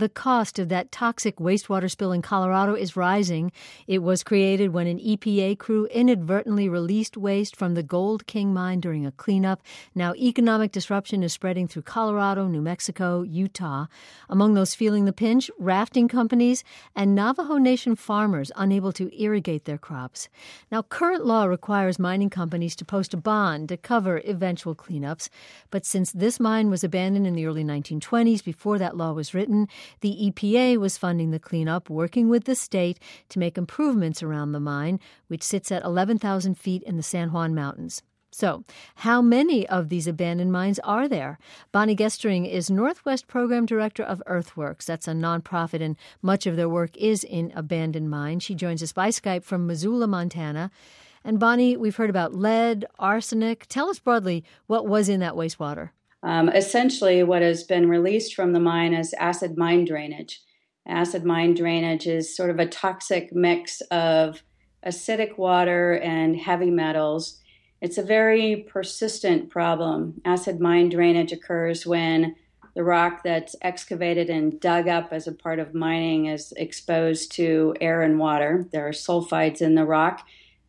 the cost of that toxic wastewater spill in Colorado is rising. It was created when an EPA crew inadvertently released waste from the Gold King mine during a cleanup. Now economic disruption is spreading through Colorado, New Mexico, Utah. Among those feeling the pinch, rafting companies and Navajo Nation farmers unable to irrigate their crops. Now, current law requires mining companies to post a bond to cover eventual cleanups. But since this mine was abandoned in the early 1920s, before that law was written, the EPA was funding the cleanup, working with the state to make improvements around the mine, which sits at 11,000 feet in the San Juan Mountains. So, how many of these abandoned mines are there? Bonnie Gestring is Northwest Program Director of Earthworks. That's a nonprofit, and much of their work is in abandoned mines. She joins us by Skype from Missoula, Montana. And Bonnie, we've heard about lead, arsenic. Tell us broadly what was in that wastewater. Essentially, what has been released from the mine is acid mine drainage. Acid mine drainage is sort of a toxic mix of acidic water and heavy metals. It's a very persistent problem. Acid mine drainage occurs when the rock that's excavated and dug up as a part of mining is exposed to air and water. There are sulfides in the rock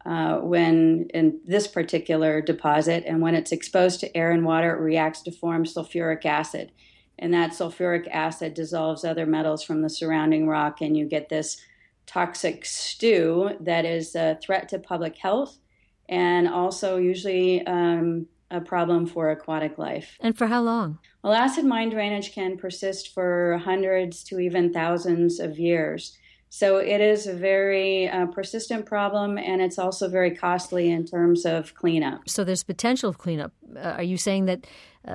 when in this particular deposit, and when it's exposed to air and water, it reacts to form sulfuric acid. And that sulfuric acid dissolves other metals from the surrounding rock, and you get this toxic stew that is a threat to public health and also usually a problem for aquatic life. And for how long? Well, acid mine drainage can persist for hundreds to even thousands of years. So it is a very persistent problem, and it's also very costly in terms of cleanup. So there's potential of cleanup. Are you saying that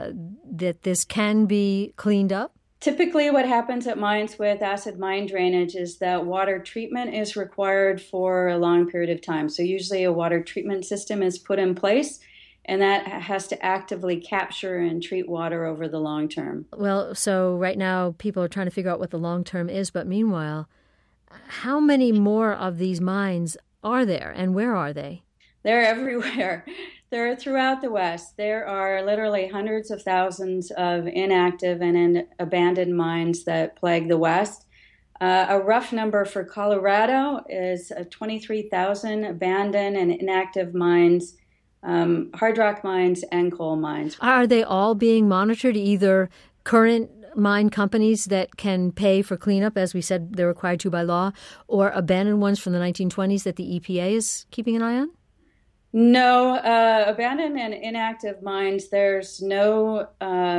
this can be cleaned up? Typically, what happens at mines with acid mine drainage is that water treatment is required for a long period of time. So usually a water treatment system is put in place, and that has to actively capture and treat water over the long term. Well, so right now people are trying to figure out what the long term is, but meanwhile, how many more of these mines are there, and where are they? They're everywhere. They're throughout the West. There are literally hundreds of thousands of inactive and abandoned mines that plague the West. A rough number for Colorado is 23,000 abandoned and inactive mines, hard rock mines and coal mines. Are they all being monitored, either current mine companies that can pay for cleanup, as we said they're required to by law, or abandoned ones from the 1920s that the EPA is keeping an eye on? No, abandoned and inactive mines, there's no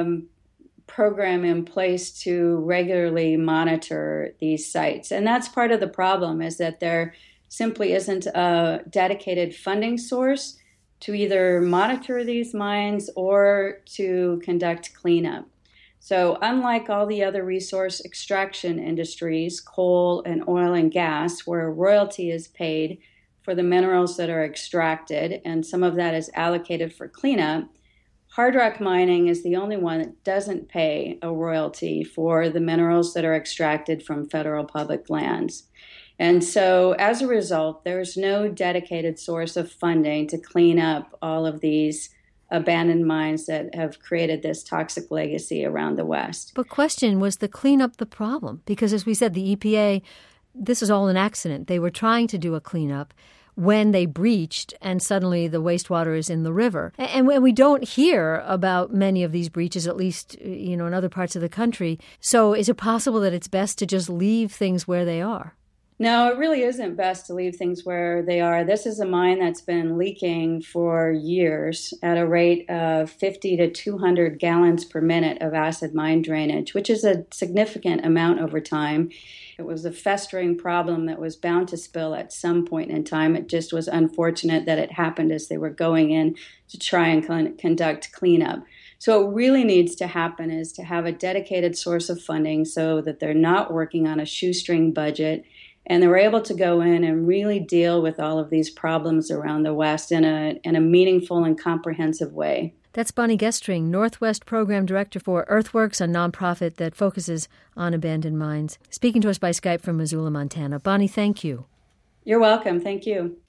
program in place to regularly monitor these sites. And that's part of the problem, is that there simply isn't a dedicated funding source to either monitor these mines or to conduct cleanup. So unlike all the other resource extraction industries, coal and oil and gas, where royalty is paid for the minerals that are extracted, and some of that is allocated for cleanup, hard rock mining is the only one that doesn't pay a royalty for the minerals that are extracted from federal public lands. And so as a result, there's no dedicated source of funding to clean up all of these abandoned mines that have created this toxic legacy around the West. But question, was the cleanup the problem? Because as we said, the EPA, this is all an accident. They were trying to do a cleanup when they breached, and suddenly the wastewater is in the river. And we don't hear about many of these breaches, at least, in other parts of the country. So is it possible that it's best to just leave things where they are? No, it really isn't best to leave things where they are. This is a mine that's been leaking for years at a rate of 50 to 200 gallons per minute of acid mine drainage, which is a significant amount over time. It was a festering problem that was bound to spill at some point in time. It just was unfortunate that it happened as they were going in to try and conduct cleanup. So what really needs to happen is to have a dedicated source of funding so that they're not working on a shoestring budget, and they were able to go in and really deal with all of these problems around the West in a meaningful and comprehensive way. That's Bonnie Gestring, Northwest Program Director for Earthworks, a nonprofit that focuses on abandoned mines, speaking to us by Skype from Missoula, Montana. Bonnie, thank you. You're welcome. Thank you.